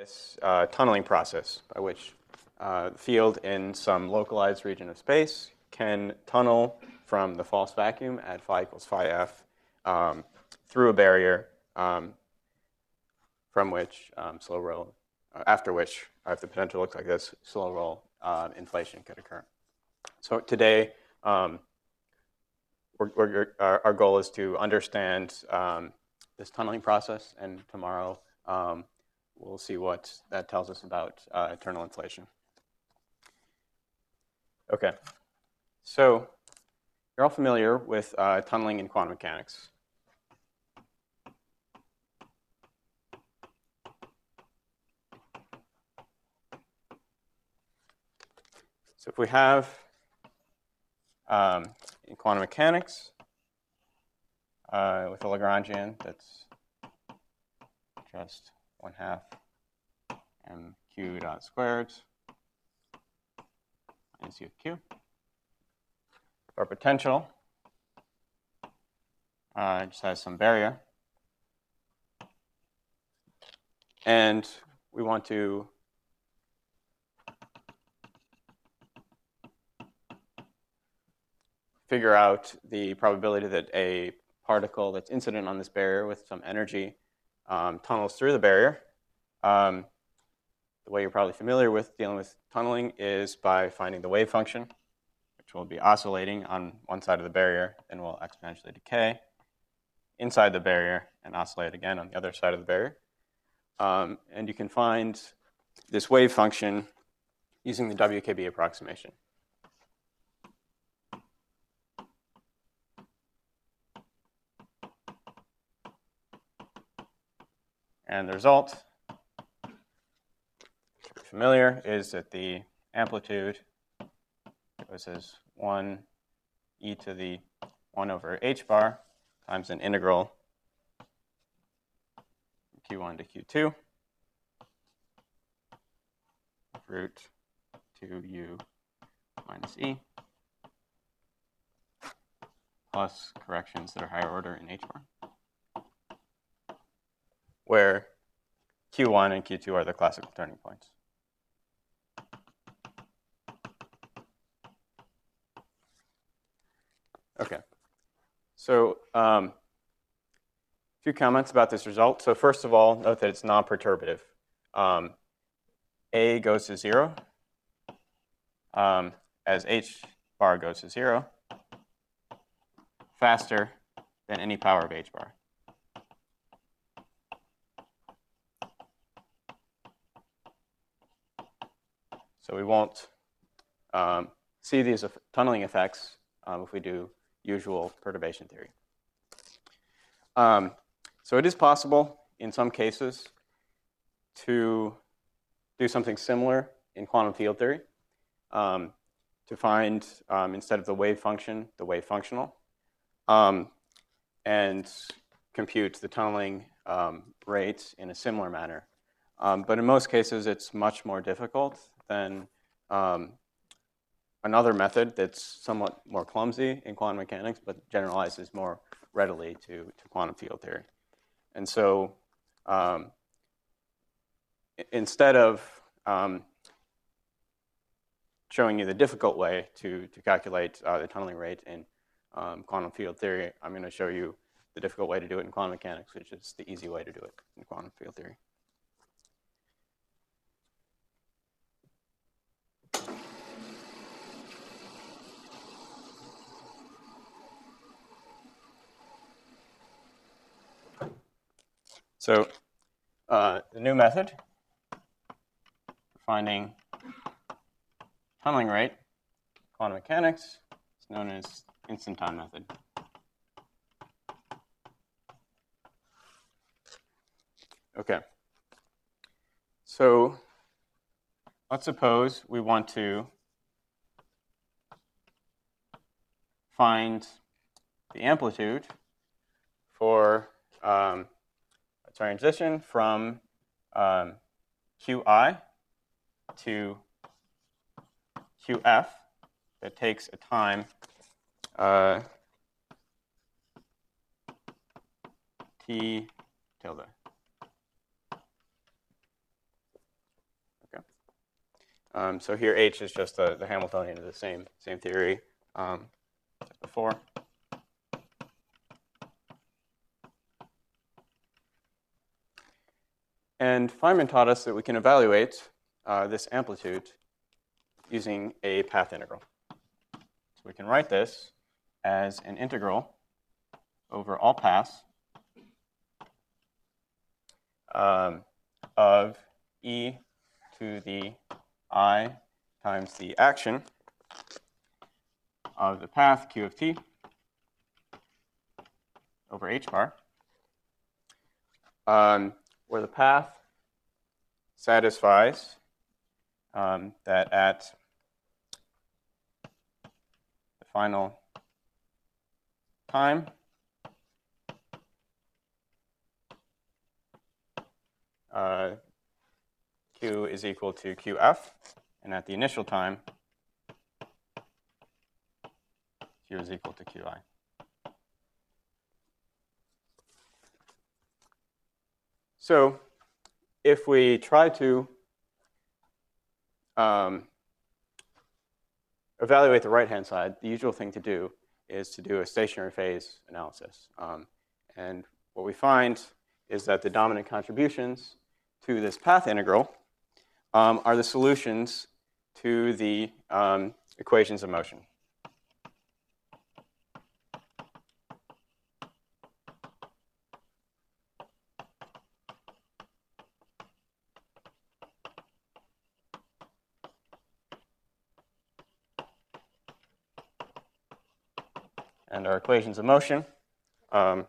this tunneling process by which the field in some localized region of space can tunnel from the false vacuum at phi equals phi f through a barrier from which slow roll, after which, if the potential looks like this, slow roll inflation could occur. So today, our goal is to understand this tunneling process, and tomorrow we'll see what that tells us about eternal inflation. Okay, so you're all familiar with tunneling in quantum mechanics. So if we have, in quantum mechanics, with a Lagrangian that's just 1/2 mq dot squared minus u of q. Our potential just has some barrier. And we want to figure out the probability that a particle that's incident on this barrier with some energy tunnels through the barrier. The way you're probably familiar with dealing with tunneling is by finding the wave function, which will be oscillating on one side of the barrier and will exponentially decay inside the barrier and oscillate again on the other side of the barrier. And you can find this wave function using the WKB approximation. And the result, if you're familiar, is that the amplitude goes as 1 e to the 1 over h bar times an integral from q1 to q2 of root 2u minus e plus corrections that are higher order in h bar, where q1 and q2 are the classical turning points. Okay, so a few comments about this result. So first of all, note that it's non-perturbative. A goes to 0 as h bar goes to 0 faster than any power of h bar. So we won't see these tunneling effects if we do usual perturbation theory. So it is possible in some cases to do something similar in quantum field theory, to find, instead of the wave function, the wave functional, and compute the tunneling rate in a similar manner. But in most cases, it's much more difficult than another method that's somewhat more clumsy in quantum mechanics, but generalizes more readily to quantum field theory. And so instead of showing you the difficult way to calculate the tunneling rate in quantum field theory, I'm going to show you the difficult way to do it in quantum mechanics, which is the easy way to do it in quantum field theory. So the new method for finding tunneling rate in quantum mechanics is known as instant time method. Okay. So let's suppose we want to find the amplitude for a transition from Qi to Qf that takes a time t tilde. So here H is just the Hamiltonian of the same theory as before. And Feynman taught us that we can evaluate this amplitude using a path integral. So we can write this as an integral over all paths of e to the I times the action of the path q of t over h bar, where the path satisfies that at the final time q is equal to qf, and at the initial time q is equal to qi. So if we try to evaluate the right-hand side, the usual thing to do is to do a stationary phase analysis. And what we find is that the dominant contributions to this path integral are the solutions to the equations of motion. And our equations of motion are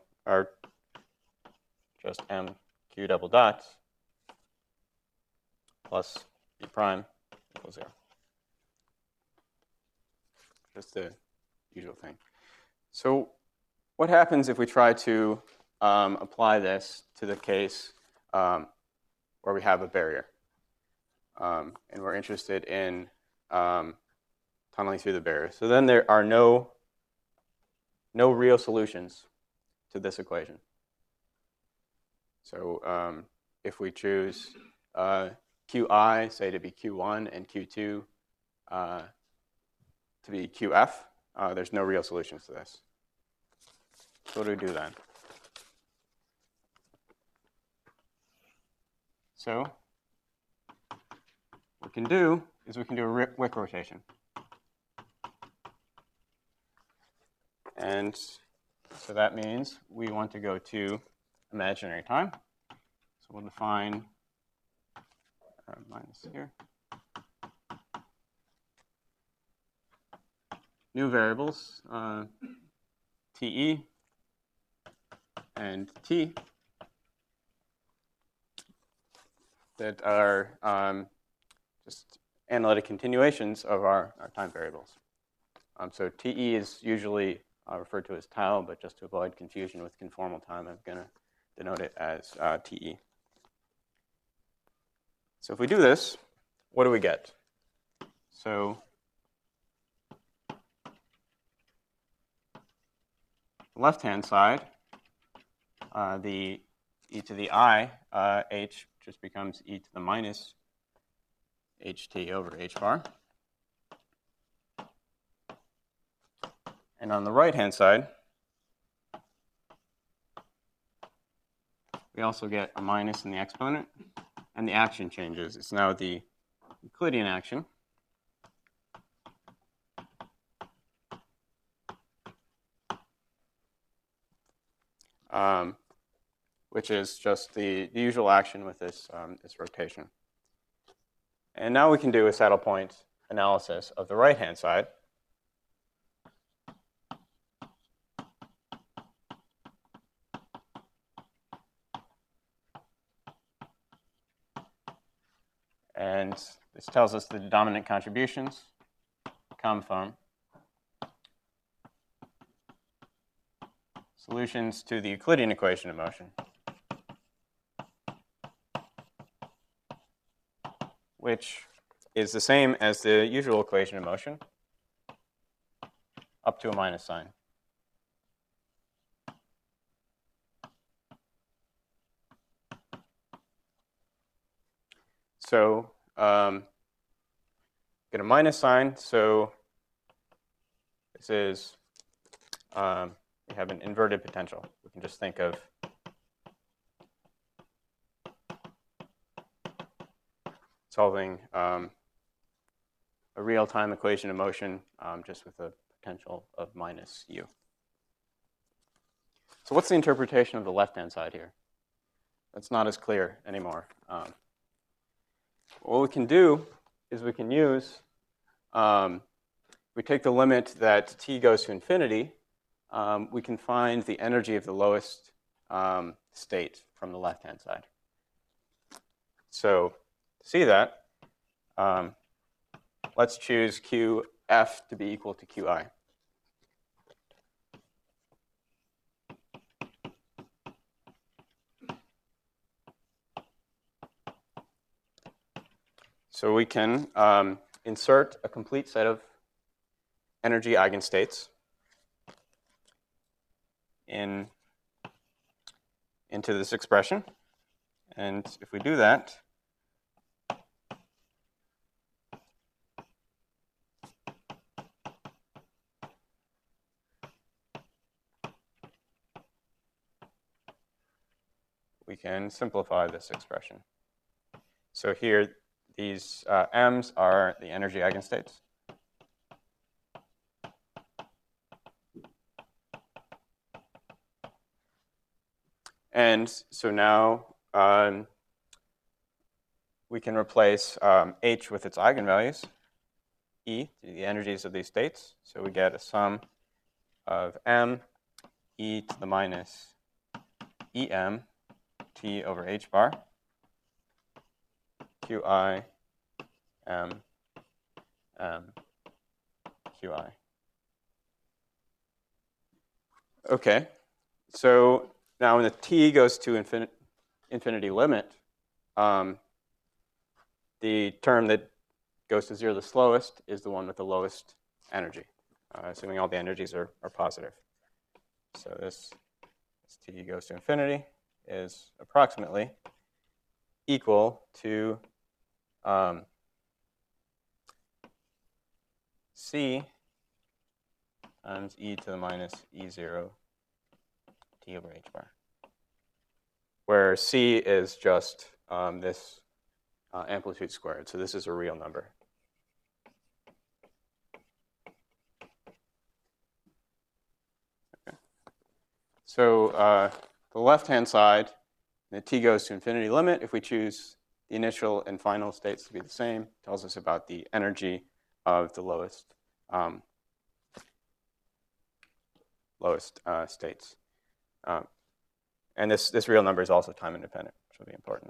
just mq double dot plus b prime equals 0. Just the usual thing. So what happens if we try to apply this to the case where we have a barrier and we're interested in tunneling through the barrier? So then there are no real solutions to this equation. So if we choose qi, say, to be q1 and q2 to be qf, there's no real solutions to this. So what do we do then? So what we can do is we can do a Wick rotation. And so that means we want to go to imaginary time. So we'll define minus here. New variables, TE and T, that are just analytic continuations of our time variables. So TE is usually referred to as tau, but just to avoid confusion with conformal time, I'm going to denote it as TE. So if we do this, what do we get? So the left-hand side, the e to the I, h just becomes e to the minus ht over h bar. And on the right-hand side, we also get a minus in the exponent, and the action changes. It's now the Euclidean action. Which is just the usual action with this rotation. And now we can do a saddle point analysis of the right-hand side. And this tells us the dominant contributions come from solutions to the Euclidean equation of motion, which is the same as the usual equation of motion, up to a minus sign. So get a minus sign. So this is, we have an inverted potential. We can just think of solving a real-time equation of motion just with a potential of minus u. So what's the interpretation of the left-hand side here? That's not as clear anymore. What we can do is we can use, we take the limit that t goes to infinity, we can find the energy of the lowest state from the left-hand side. So to see that, let's choose qf to be equal to qi. So we can insert a complete set of energy eigenstates into this expression. And if we do that, we can simplify this expression. So here, these m's are the energy eigenstates. And so now we can replace h with its eigenvalues, e, the energies of these states. So we get a sum of m e to the minus em t over h bar, qi m qi. Okay, so now when the t goes to infinity limit, the term that goes to 0 the slowest is the one with the lowest energy, assuming all the energies are positive. So this as t goes to infinity is approximately equal to c times e to the minus e0 t over h bar, where c is just this amplitude squared. So this is a real number. Okay. So the left-hand side, the t goes to infinity limit. If we choose the initial and final states to be the same, tells us about the energy of the lowest states. And this real number is also time independent, which will be important.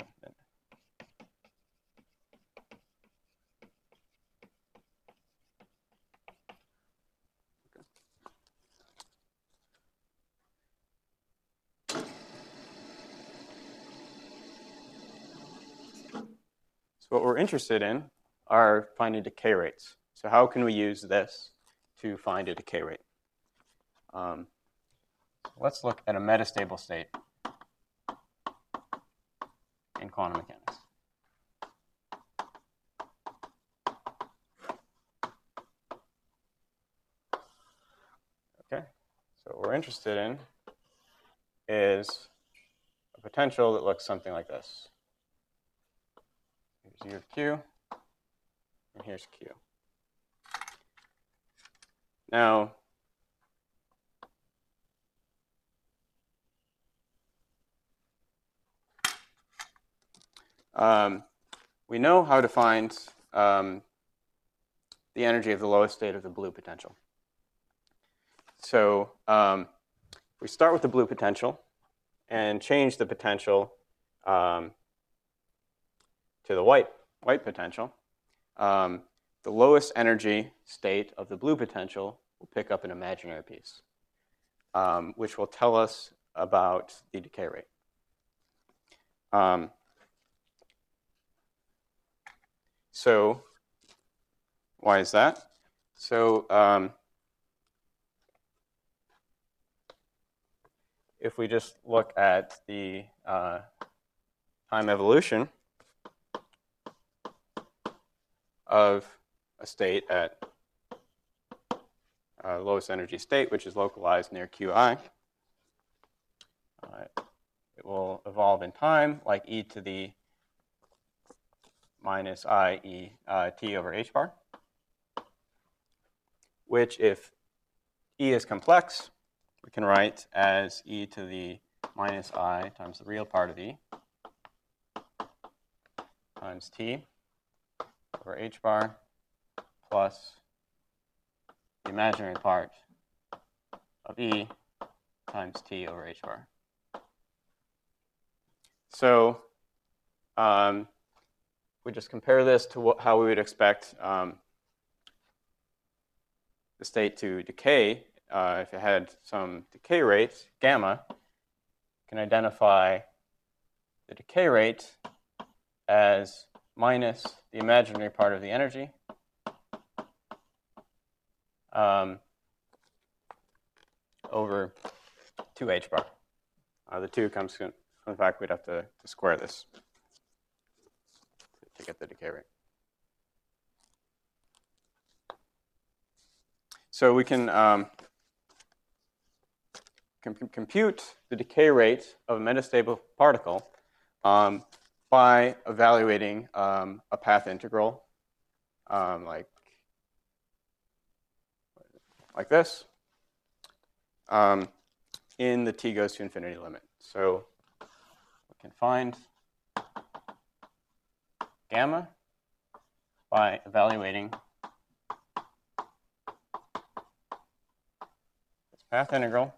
So what we're interested in are finding decay rates. So how can we use this to find a decay rate? Let's look at a metastable state in quantum mechanics. Okay, so what we're interested in is a potential that looks something like this. Here's U of Q, and here's Q. Now, we know how to find the energy of the lowest state of the blue potential. So we start with the blue potential and change the potential to the white potential. The lowest energy state of the blue potential will pick up an imaginary piece, which will tell us about the decay rate. So why is that? So if we just look at the time evolution, of a state at lowest energy state, which is localized near Qi. It will evolve in time like e to the minus I e t over h bar, which if e is complex, we can write as e to the minus I times the real part of e times t over h bar plus the imaginary part of e times t over h bar. So we just compare this to how we would expect the state to decay. If it had some decay rate, gamma, you can identify the decay rate as minus the imaginary part of the energy over 2h bar. The 2 comes from the fact we'd have to square this to get the decay rate. So we can compute the decay rate of a metastable particle by evaluating a path integral like this in the t goes to infinity limit. So we can find gamma by evaluating this path integral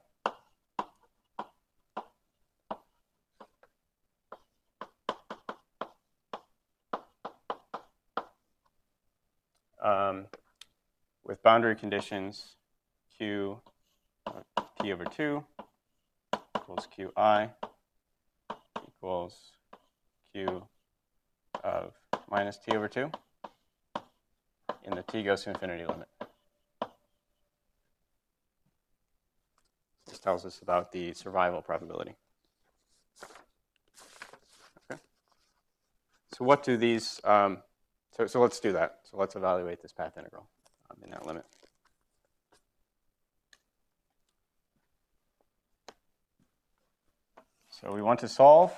with boundary conditions q t over 2 equals qi equals q of minus t over 2 in the t goes to infinity limit. This tells us about the survival probability. Okay. So what do these, so let's do that. So let's evaluate this path integral in that limit. So we want to solve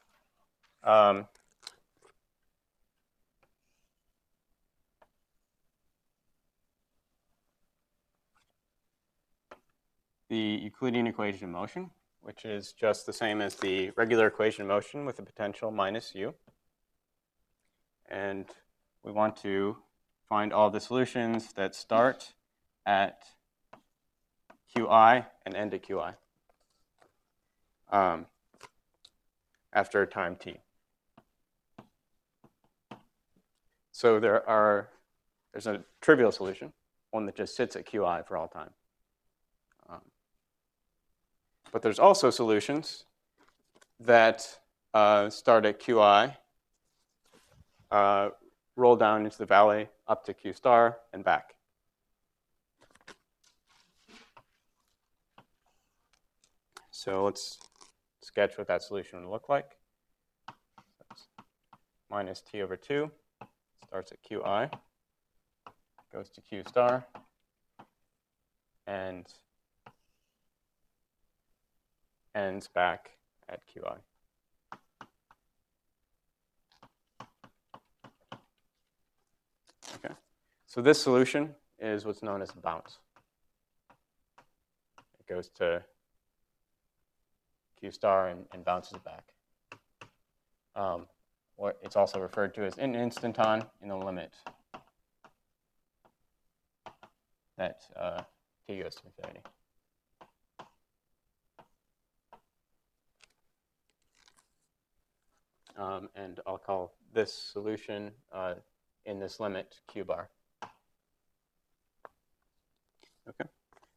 the Euclidean equation of motion, which is just the same as the regular equation of motion with the potential minus u. And we want to find all the solutions that start at qi and end at qi after time t. So there's a trivial solution, one that just sits at qi for all time. But there's also solutions that start at qi, roll down into the valley up to q star and back. So let's sketch what that solution would look like. That's minus t over 2 starts at qi, goes to q star, and ends back at qi. Okay. So this solution is what's known as a bounce. It goes to q star and bounces back. What it's also referred to as an instanton in the limit that t goes to infinity. And I'll call this solution in this limit q bar. Okay.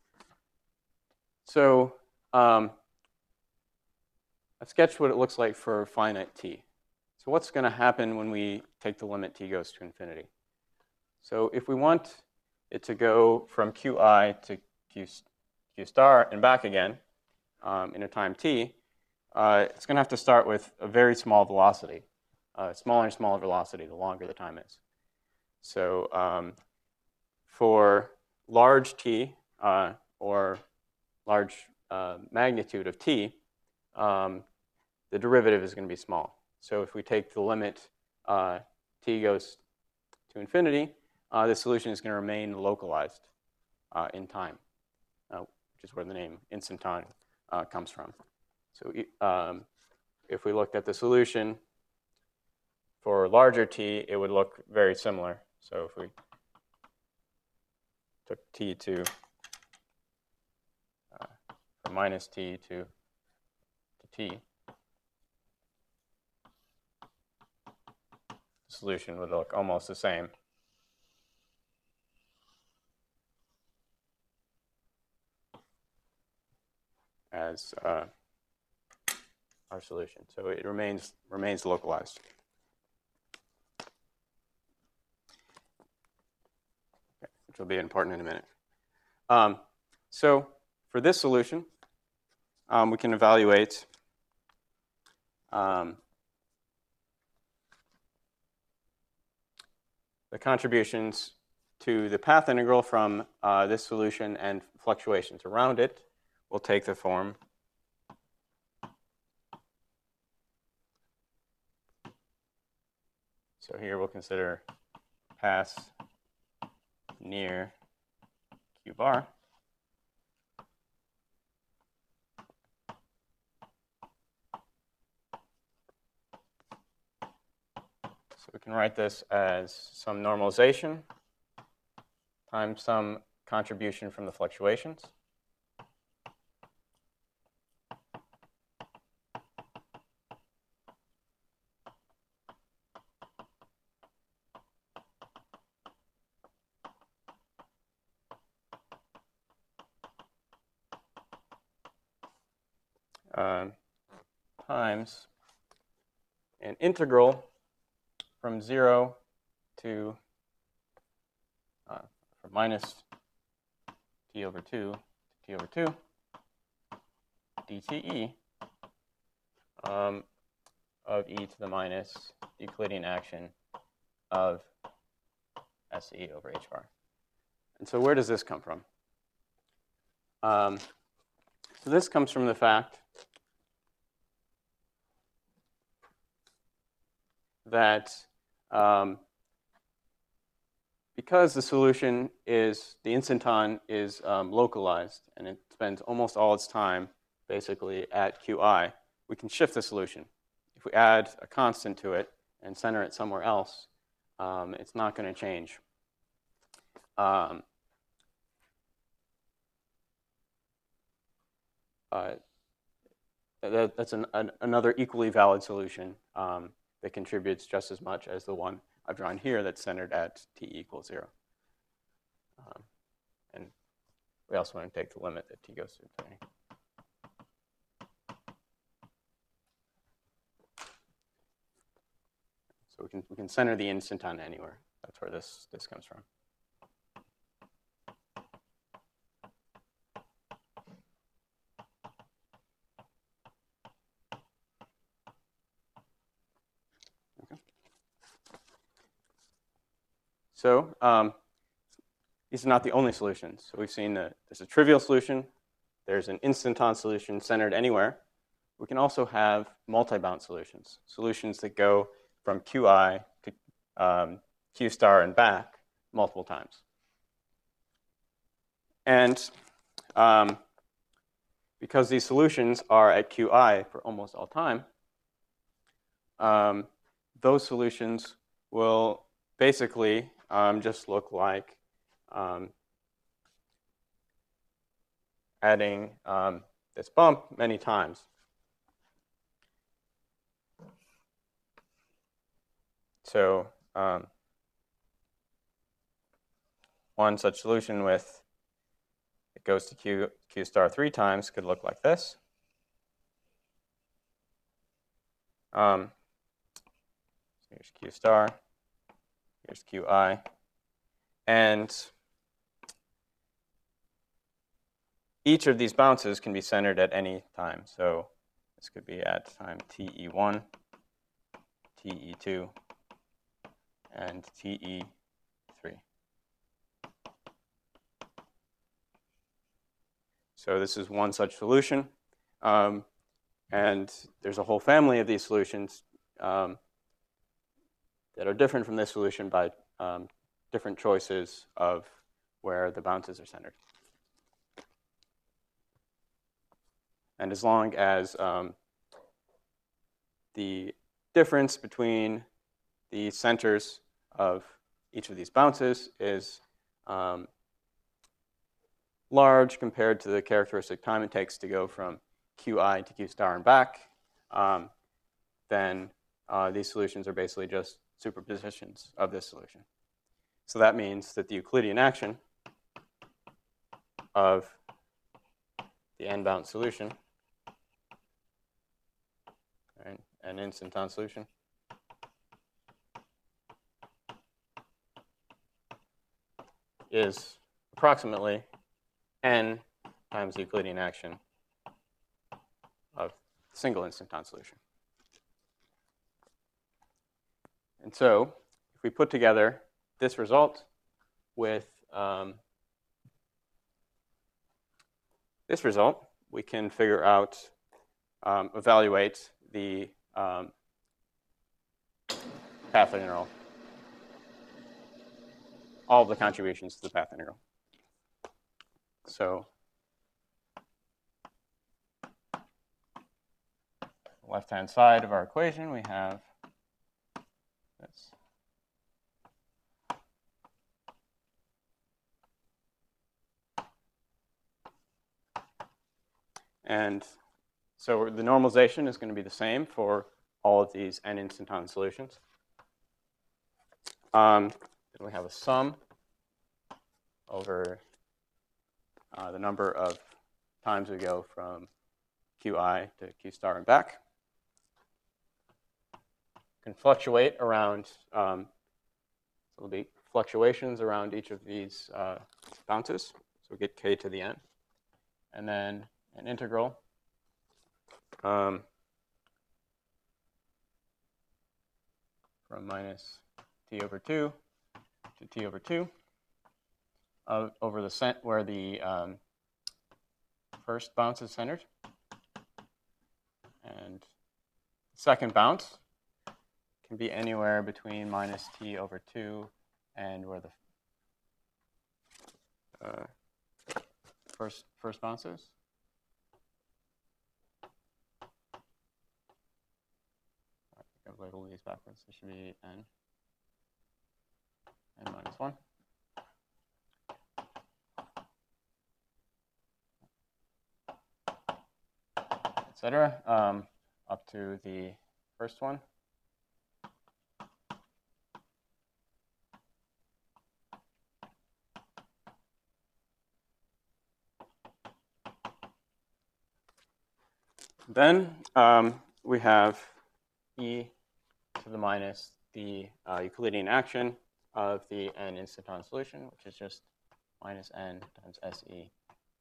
So I've sketched what it looks like for finite t. So what's going to happen when we take the limit t goes to infinity? So if we want it to go from qi to q star and back again in a time t, it's going to have to start with a very small velocity, smaller and smaller velocity the longer the time is. So for large t or large magnitude of t, the derivative is going to be small. So if we take the limit t goes to infinity, the solution is going to remain localized in time, which is where the name instanton comes from. So if we looked at the solution for larger t, it would look very similar. So if we took t to from minus t to t, the solution would look almost the same as our solution. So it remains localized. Okay, which will be important in a minute. So for this solution, we can evaluate the contributions to the path integral from this solution and fluctuations around it will take the form so here we'll consider paths near Q bar. So we can write this as some normalization times some contribution from the fluctuations. Times an integral from 0 to from minus t over 2 to t over 2 dte of e to the minus Euclidean action of SE over h bar. And so where does this come from? So this comes from the fact that because the solution is, the instanton is localized and it spends almost all its time basically at Qi, we can shift the solution. If we add a constant to it and center it somewhere else, it's not going to change. That's another equally valid solution that contributes just as much as the one I've drawn here that's centered at t equals 0. And we also want to take the limit that t goes to infinity. So we can center the instanton anywhere. That's where this comes from. So these are not the only solutions. So we've seen that there's a trivial solution. There's an instanton solution centered anywhere. We can also have multi-bound solutions, solutions that go from Qi to Q star and back multiple times. And because these solutions are at Qi for almost all time, those solutions will basically just look like adding this bump many times. So one such solution with it goes to Q star 3 times could look like this. Here's Q star, here's Qi, and each of these bounces can be centered at any time. So this could be at time TE1, TE2, and TE So this is one such solution. And there's a whole family of these solutions that are different from this solution by different choices of where the bounces are centered. And as long as the difference between the centers of each of these bounces is large compared to the characteristic time it takes to go from Qi to Q star and back, then these solutions are basically just superpositions of this solution. So that means that the Euclidean action of the n-bounce solution, right, an instanton solution, is approximately n times the Euclidean action of single instanton solution. And so if we put together this result with this result, we can figure out, evaluate the path integral, all of the contributions to the path integral. So left-hand side of our equation, we have this. And so the normalization is going to be the same for all of these n instanton solutions. Then we have a sum over the number of times we go from Qi to Q star and back. Can fluctuate around, so there'll be fluctuations around each of these bounces. So we get k to the n. And then an integral from minus t over 2 to t over 2 over the where the first bounce is centered. And the second bounce can be anywhere between minus t over 2 and where the first bounce is. I've labeled these backwards. This should be n minus 1. Etc. Up to the first one. Then we have e to the minus the Euclidean action of the n instanton solution, which is just minus n times SE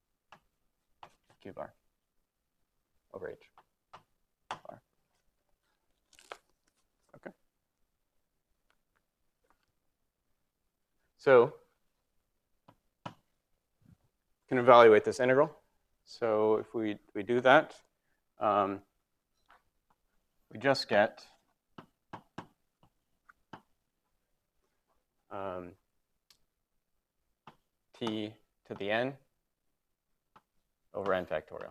q bar over h bar. Okay. So we can evaluate this integral. So if we do that, we just get t to the n over n factorial.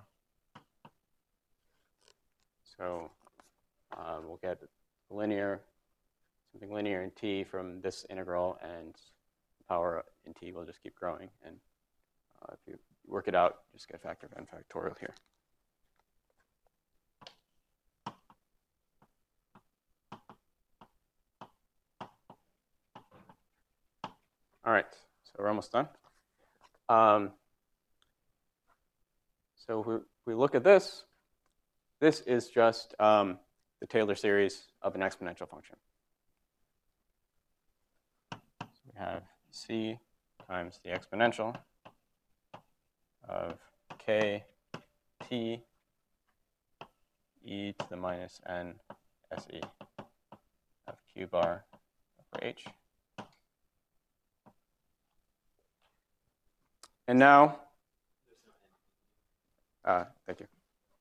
So we'll get something linear in t from this integral, and the power in t will just keep growing. And if you work it out, just get a factor of n factorial here. All right, so we're almost done. So if we look at this, this is just the Taylor series of an exponential function. So we have c times the exponential of k t e to the minus n se of q bar over h. And now, Thank you.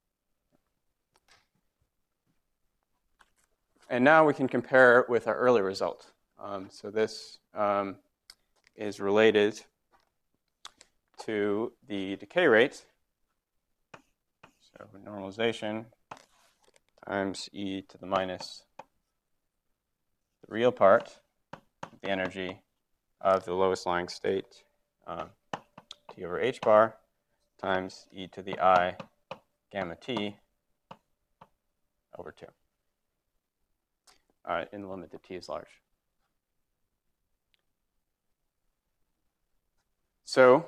And now we can compare it with our earlier result. So this is related to the decay rate. So normalization times e to the minus the real part, the energy of the lowest lying state, T over h bar, times e to the I gamma t over 2, in the limit that t is large. So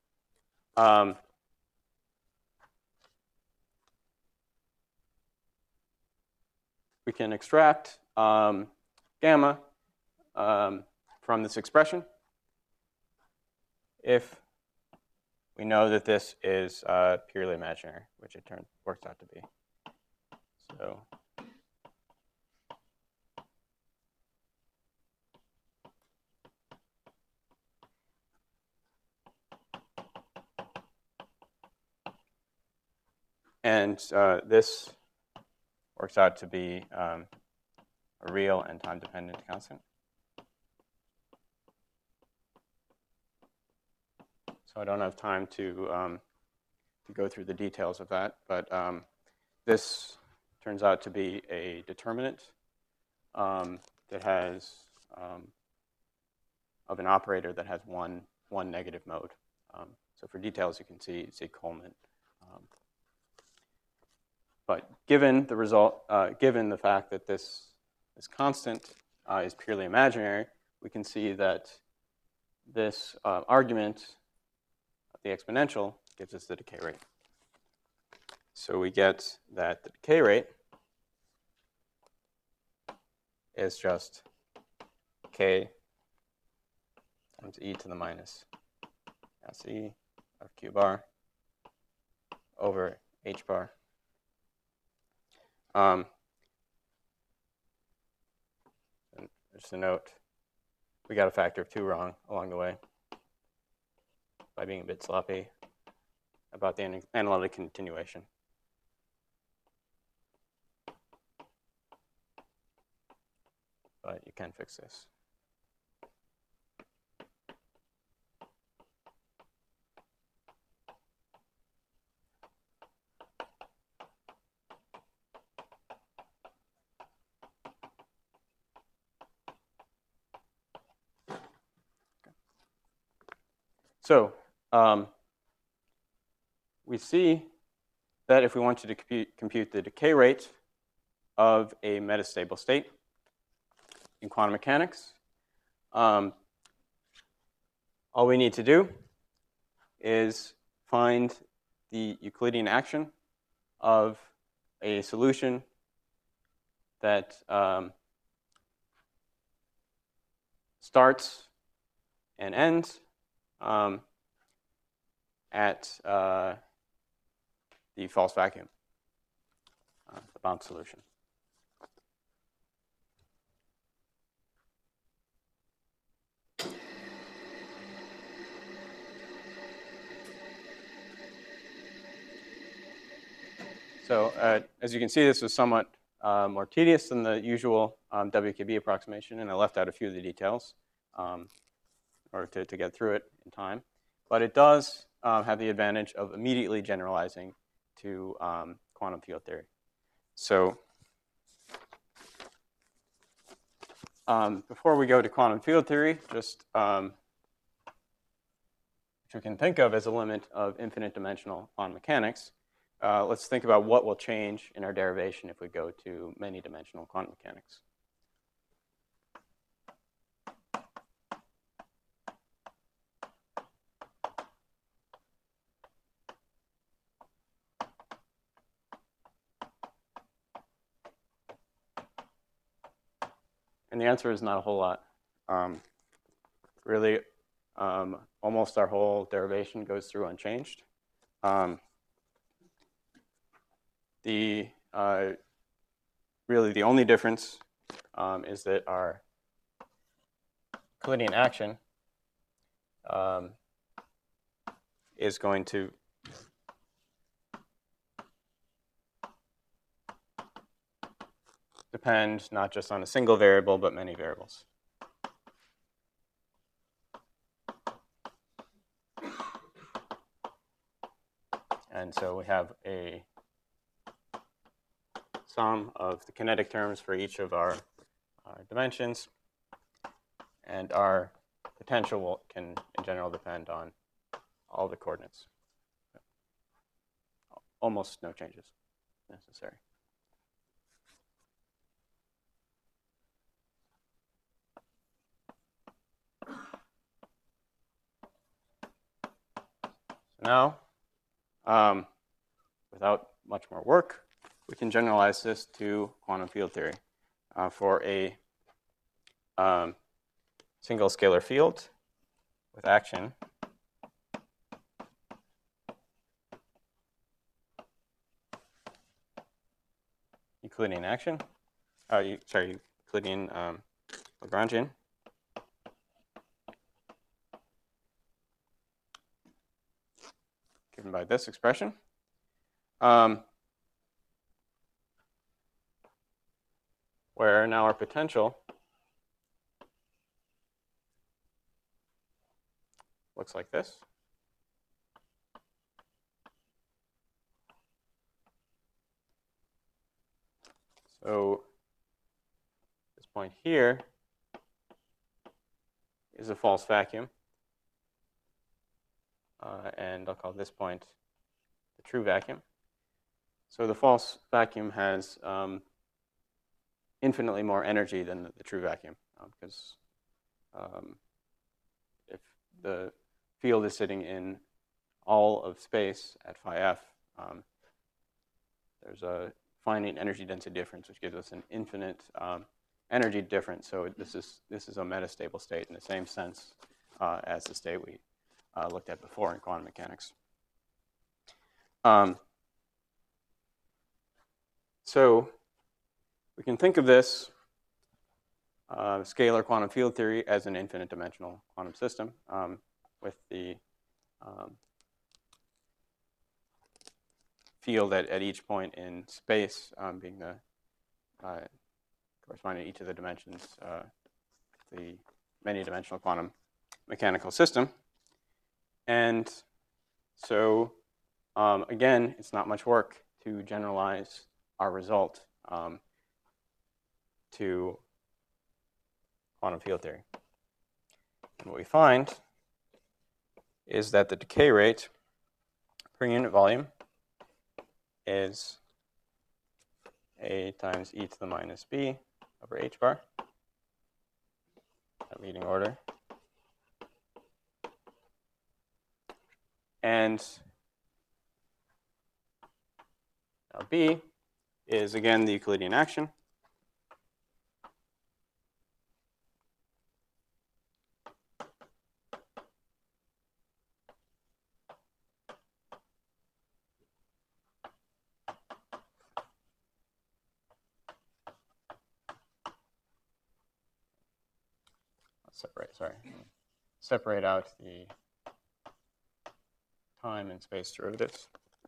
we can extract gamma from this expression if we know that this is purely imaginary, which it works out to be. So and this works out to be a real and time-dependent constant. So I don't have time to go through the details of that, but this turns out to be a determinant that has of an operator that has one negative mode. So for details, you can see Coleman. But given the result, given the fact that this constant is purely imaginary, we can see that this argument, the exponential, gives us the decay rate. So we get that the decay rate is just k times e to the minus se of q bar over h bar. And just a note, we got a factor of 2 wrong along the way by being a bit sloppy about the analytic continuation. But you can fix this. So we see that if we wanted to compute the decay rate of a metastable state in quantum mechanics, all we need to do is find the Euclidean action of a solution that starts and ends at the false vacuum, the bound solution. So as you can see, this was somewhat more tedious than the usual WKB approximation, and I left out a few of the details in order to get through it in time. But it does have the advantage of immediately generalizing to quantum field theory. So before we go to quantum field theory, just which we can think of as a limit of infinite dimensional quantum mechanics, let's think about what will change in our derivation if we go to many dimensional quantum mechanics. And the answer is not a whole lot. Really, almost our whole derivation goes through unchanged. Really, the only difference is that our Euclidean action is going to depend not just on a single variable, but many variables. And so we have a sum of the kinetic terms for each of our dimensions, and our potential can, in general, depend on all the coordinates. Almost no changes necessary. So now, without much more work, we can generalize this to quantum field theory for a single scalar field with action Euclidean action. Euclidean Lagrangian. Given by this expression. Where now our potential looks like this. So this point here is a false vacuum. And I'll call this point the true vacuum. So the false vacuum has infinitely more energy than the true vacuum, because if the field is sitting in all of space at phi f, there's a finite energy density difference, which gives us an infinite energy difference. So this is a metastable state in the same sense as the state we looked at before in quantum mechanics. So we can think of this scalar quantum field theory as an infinite dimensional quantum system with the field at each point in space being the corresponding to each of the dimensions, the many-dimensional quantum mechanical system. And so, again, it's not much work to generalize our result to quantum field theory. And what we find is that the decay rate per unit volume is A times e to the minus b over h bar, at leading order. And now b is, again, the Euclidean action. Separate out the time and space derivatives.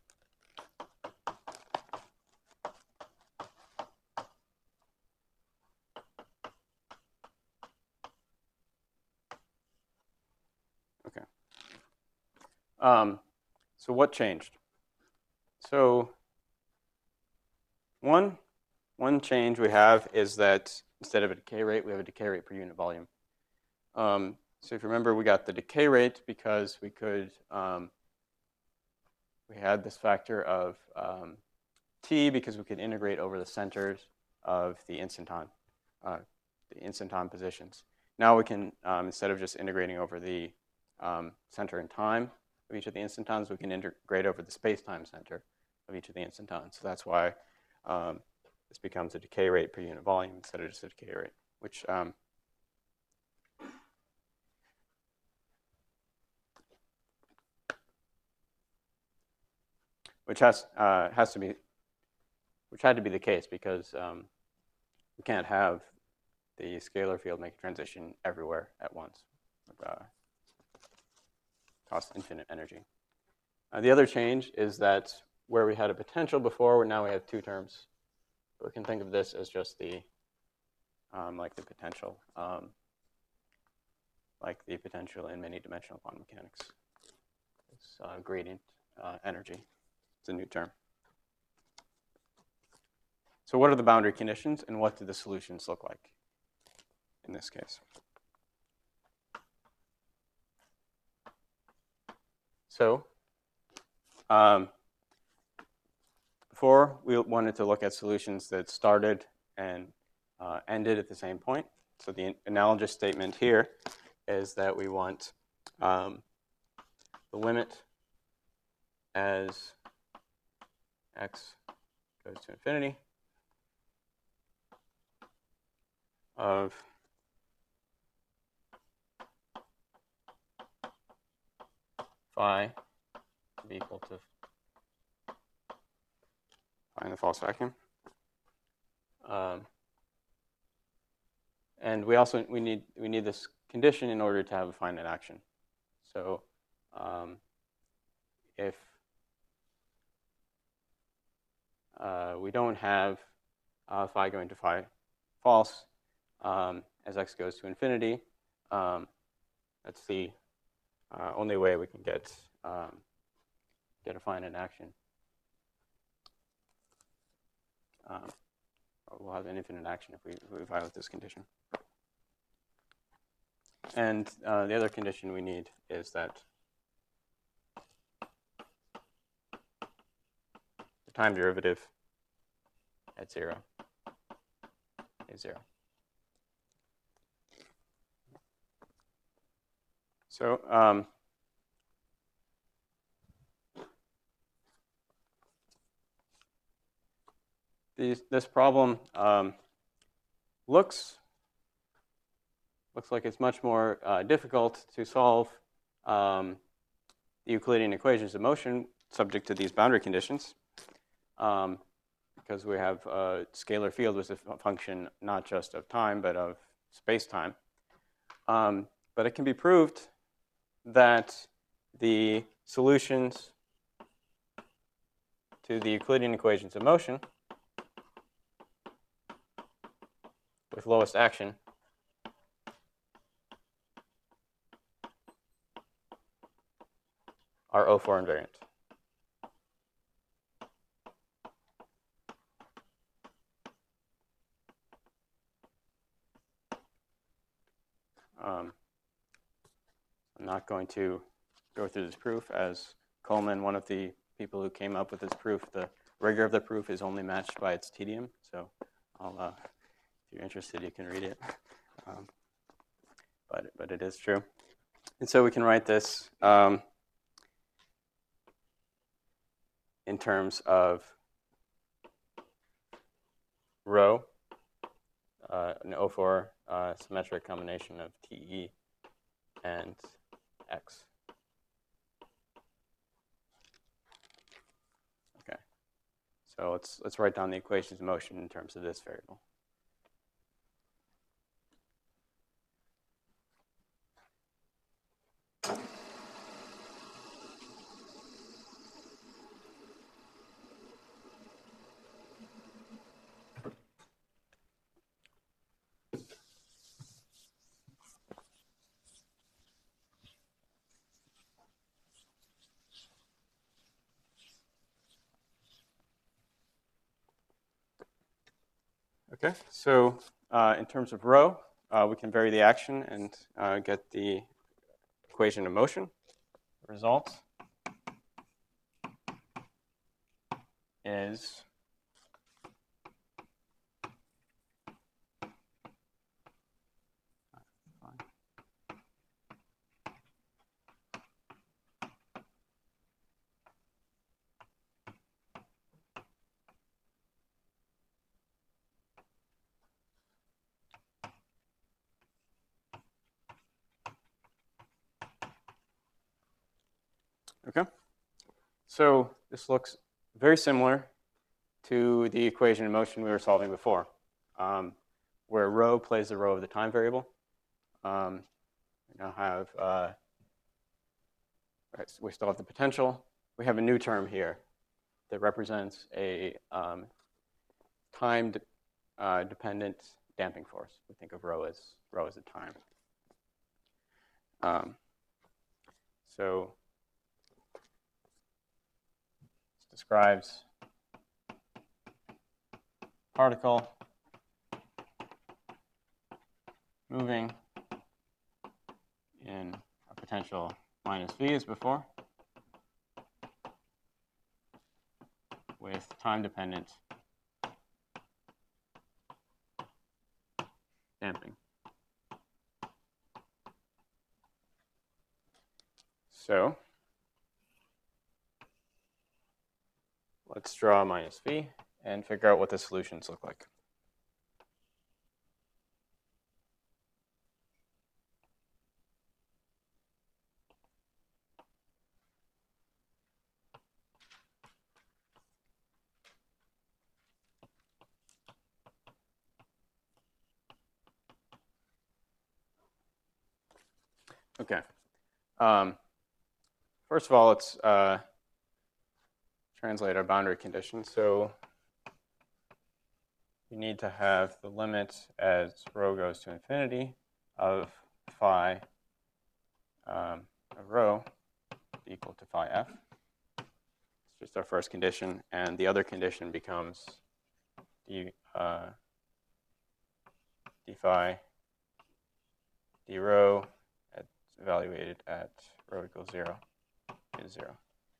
Okay. So what changed? So one change we have is that instead of a decay rate, we have a decay rate per unit volume. So if you remember, we got the decay rate because we could, we had this factor of t because we could integrate over the centers of the instanton positions. Now we can, instead of just integrating over the center and time of each of the instantons, we can integrate over the space-time center of each of the instantons. So that's why this becomes a decay rate per unit volume instead of just a decay rate, which had to be the case because we can't have the scalar field make a transition everywhere at once. Costs infinite energy. The other change is that where we had a potential before, now we have two terms We can think of this as just the like the potential in many-dimensional quantum mechanics. It's gradient energy. It's a new term. So what are the boundary conditions, and what do the solutions look like in this case? So before, we wanted to look at solutions that started and ended at the same point. So the analogous statement here is that we want the limit as x goes to infinity of phi to be equal to phi in the false vacuum. And we need this condition in order to have a finite action. So if we don't have phi going to phi false as x goes to infinity, that's the only way we can get a finite action. We'll have an infinite action if we violate this condition. And the other condition we need is that the time derivative at 0 is 0. So this problem looks like it's much more difficult to solve the Euclidean equations of motion subject to these boundary conditions, because we have a scalar field as a function not just of time but of space-time. But it can be proved that the solutions to the Euclidean equations of motion with lowest action are O4 invariant. I'm not going to go through this proof, as Coleman, one of the people who came up with this proof, the rigor of the proof is only matched by its tedium. So if you're interested, you can read it. But it is true. And so we can write this in terms of rho, an O4 symmetric combination of TE and X. Okay. So let's write down the equations of motion in terms of this variable. Okay, so in terms of rho, we can vary the action and get the equation of motion. The result is okay. So this looks very similar to the equation of motion we were solving before, where rho plays the role of the time variable. We now have, we still have the potential. We have a new term here that represents a dependent damping force. We think of rho as a time. So this describes particle moving in a potential minus v as before, with time-dependent damping. So let's draw minus v and figure out what the solutions look like. Okay. First of all, let's translate our boundary condition. So we need to have the limit as rho goes to infinity of phi of rho equal to phi f. It's just our first condition, and the other condition becomes d phi d rho evaluated at rho equals 0 is 0.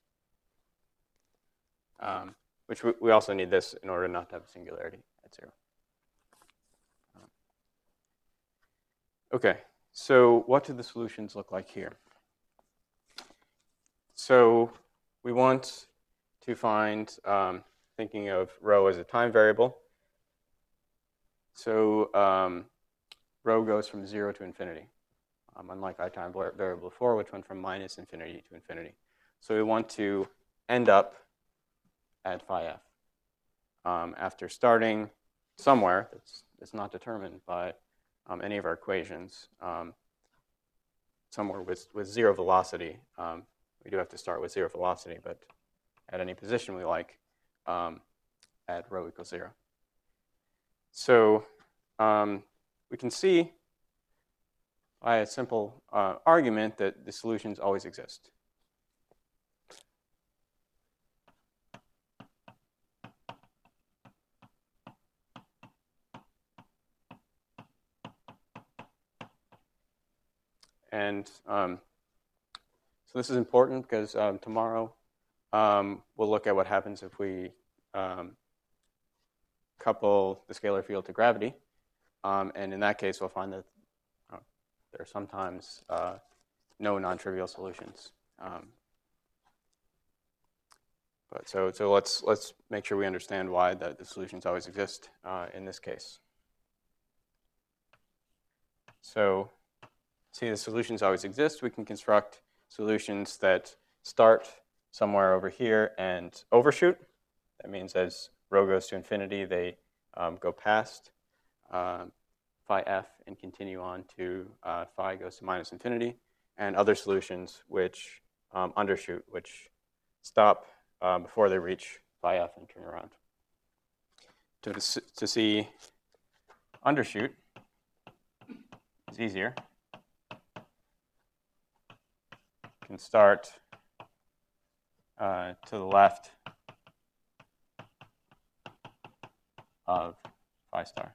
Which we also need this in order not to have a singularity at 0. Okay, so what do the solutions look like here? So we want to find, thinking of rho as a time variable. So rho goes from 0 to infinity, unlike our time variable before, which went from minus infinity to infinity. So we want to end up at phi f after starting somewhere that's not determined by any of our equations, somewhere with 0 velocity. We do have to start with 0 velocity, but at any position we like at rho equals 0. So we can see by a simple argument that the solutions always exist. And so this is important because tomorrow we'll look at what happens if we couple the scalar field to gravity. And in that case, we'll find that there are sometimes no non-trivial solutions. But so let's make sure we understand why the solutions always exist in this case. So see, the solutions always exist. We can construct solutions that start somewhere over here and overshoot. That means as rho goes to infinity, they go past phi f and continue on to phi goes to minus infinity, and other solutions which undershoot, which stop before they reach phi f and turn around. To see undershoot is easier. You can start to the left of phi star.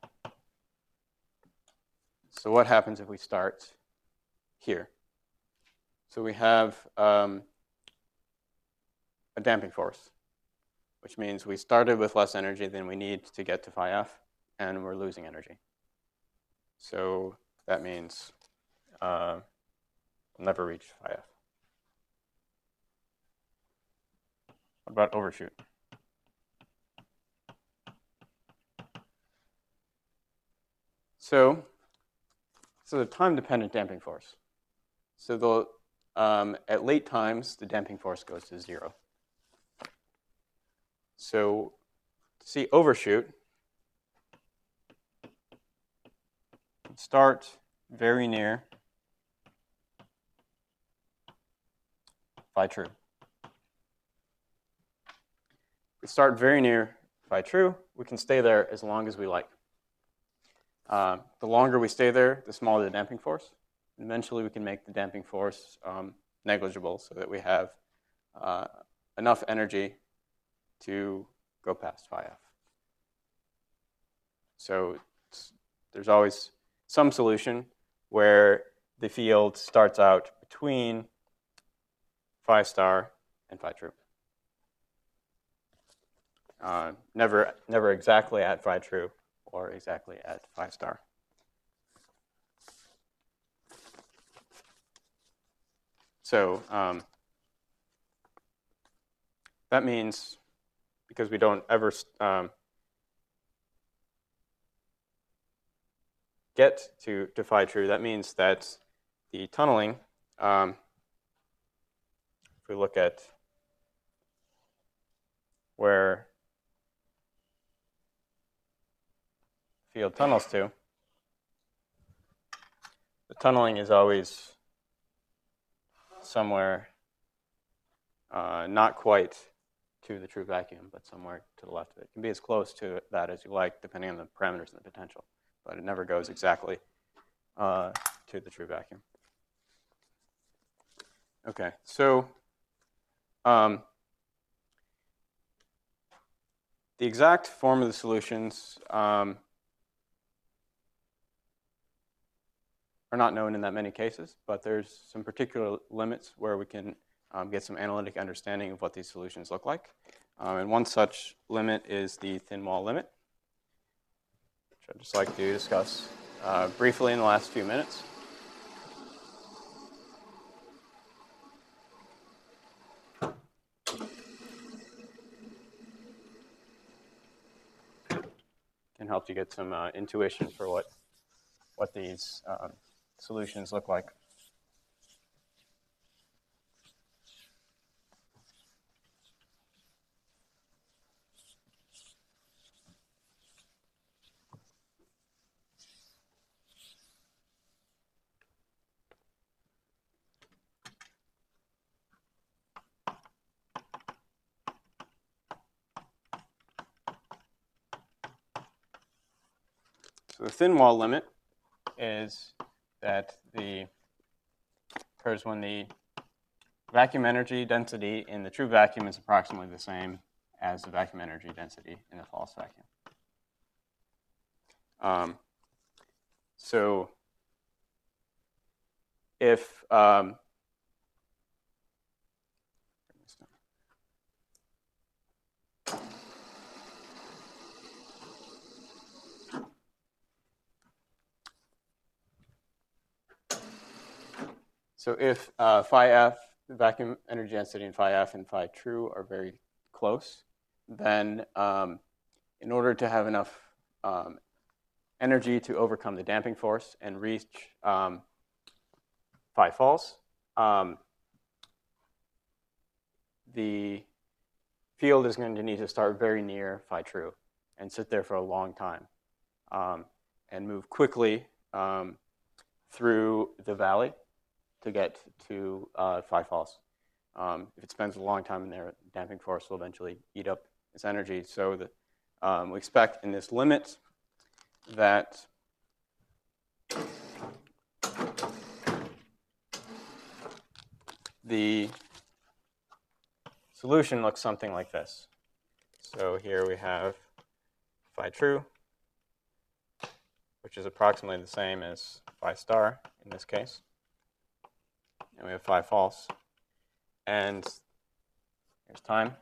So what happens if we start here? So we have a damping force, which means we started with less energy than we need to get to phi f, and we're losing energy. So that means we'll never reach phi f. What about overshoot? So the time-dependent damping force. So at late times, the damping force goes to 0. So to see overshoot, start very near phi true. We start very near phi true, we can stay there as long as we like. The longer we stay there, the smaller the damping force. Eventually, we can make the damping force negligible so that we have enough energy to go past phi f. So there's always some solution where the field starts out between phi star and phi true. Never exactly at phi true or exactly at phi star. So that means, because we don't ever get to phi true, that means that the tunneling, if we look at where field tunnels to, the tunneling is always somewhere not quite to the true vacuum, but somewhere to the left of it. It can be as close to that as you like, depending on the parameters and the potential, but it never goes exactly to the true vacuum. Okay, so the exact form of the solutions are not known in that many cases, but there's some particular limits where we can get some analytic understanding of what these solutions look like. And one such limit is the thin wall limit, which I'd just like to discuss briefly in the last few minutes. Can help you get some intuition for what these solutions look like. So the thin wall limit is that occurs when the vacuum energy density in the true vacuum is approximately the same as the vacuum energy density in the false vacuum. So if phi f, the vacuum energy density in phi f and phi true are very close, then in order to have enough energy to overcome the damping force and reach phi false, the field is going to need to start very near phi true and sit there for a long time and move quickly through the valley to get to phi false. If it spends a long time in there, damping force will eventually eat up its energy. So we expect in this limit that the solution looks something like this. So here we have phi true, which is approximately the same as phi star in this case. And we have phi false. And here's time.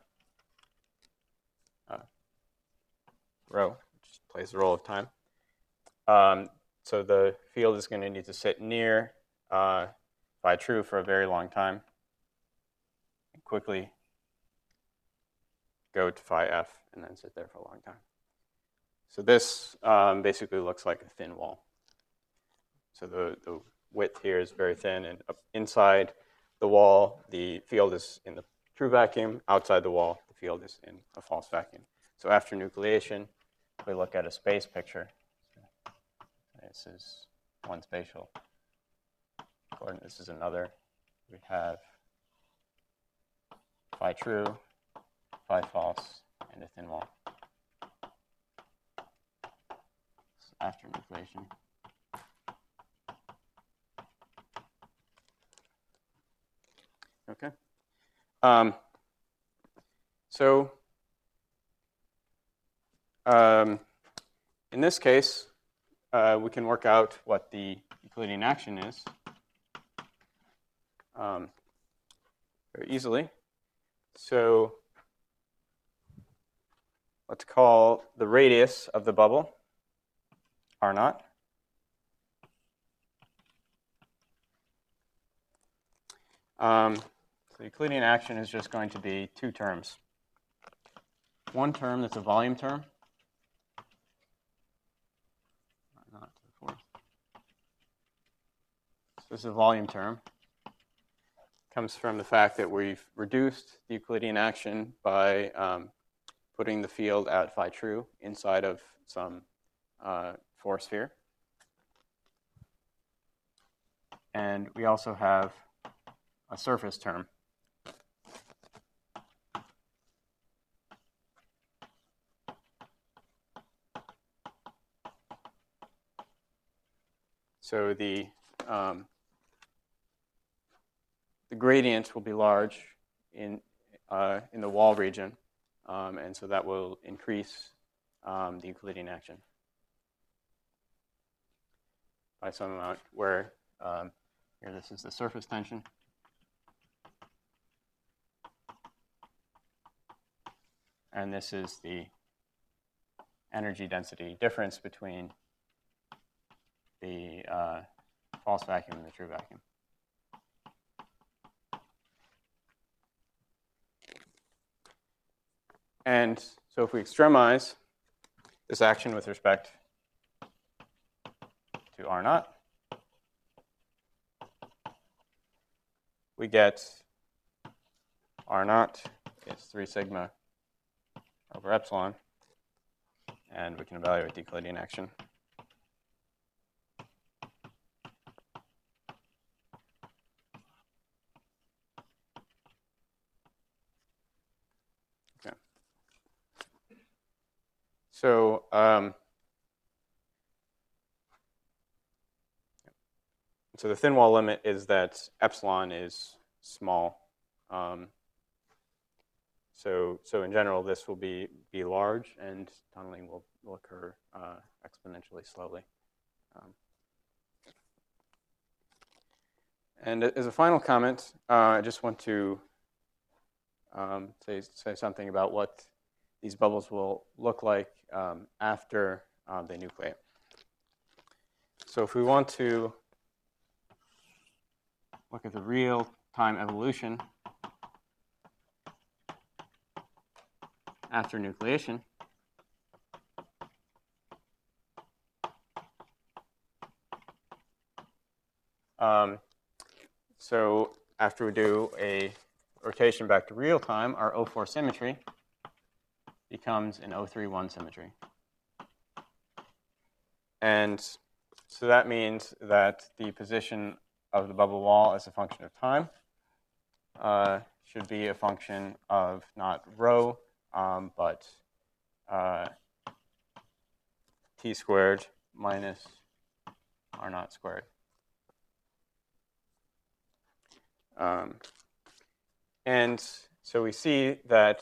Rho, which plays the role of time. So the field is going to need to sit near phi true for a very long time and quickly go to phi f and then sit there for a long time. So this basically looks like a thin wall. So the width here is very thin, and inside the wall, the field is in the true vacuum. Outside the wall, the field is in a false vacuum. So after nucleation, we look at a space picture. This is one spatial coordinate. This is another. We have phi true, phi false, and a thin wall. after nucleation. Okay. So in this case, we can work out what the Euclidean action is very easily. So let's call the radius of the bubble R naught. So the Euclidean action is just going to be two terms. One term that's a volume term. Not to the fourth. So this is a volume term. Comes from the fact that we've reduced the Euclidean action by putting the field at phi true inside of some force sphere. And we also have a surface term. So the gradient will be large in the wall region, and so that will increase the Euclidean action by some amount. Where here, this is the surface tension, and this is the energy density difference between the false vacuum and the true vacuum. And so if we extremize this action with respect to R naught, we get R naught is 3 sigma over epsilon, and we can evaluate the Euclidean action. Okay. So so the thin wall limit is that epsilon is small. So in general, this will be large, and tunneling will occur exponentially slowly. And as a final comment, I just want to say something about what these bubbles will look like after they nucleate. So if we want to look at the real-time evolution after nucleation, so after we do a rotation back to real time, our O4 symmetry becomes an O3-1 symmetry. And so that means that the position of the bubble wall as a function of time should be a function of not rho, but t squared minus R naught squared. And so we see that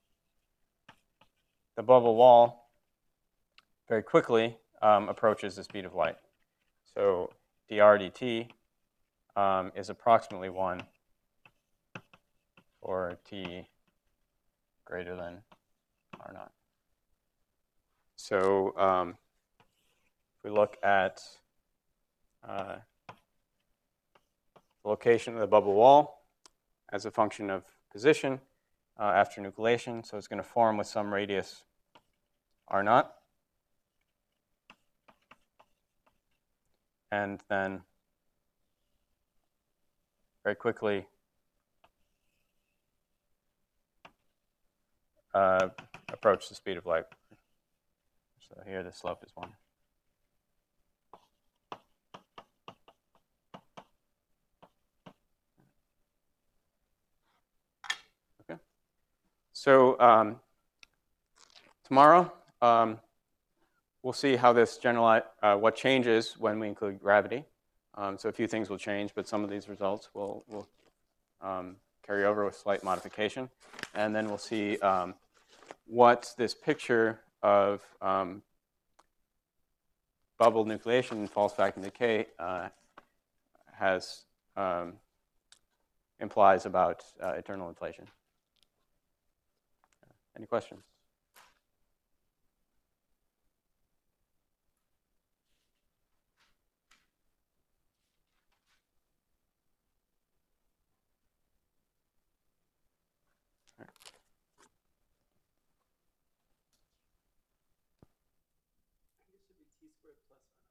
the bubble wall very quickly approaches the speed of light. So dr dt is approximately 1 for t greater than R naught. So if we look at the location of the bubble wall as a function of position after nucleation, so it's going to form with some radius R naught. And then very quickly approach the speed of light. So here the slope is 1. Okay. So tomorrow we'll see how this what changes when we include gravity. So a few things will change, but some of these results will carry over with slight modification. And then we'll see what this picture of bubble nucleation and false vacuum decay implies about eternal inflation. Any questions? This should be t squared plus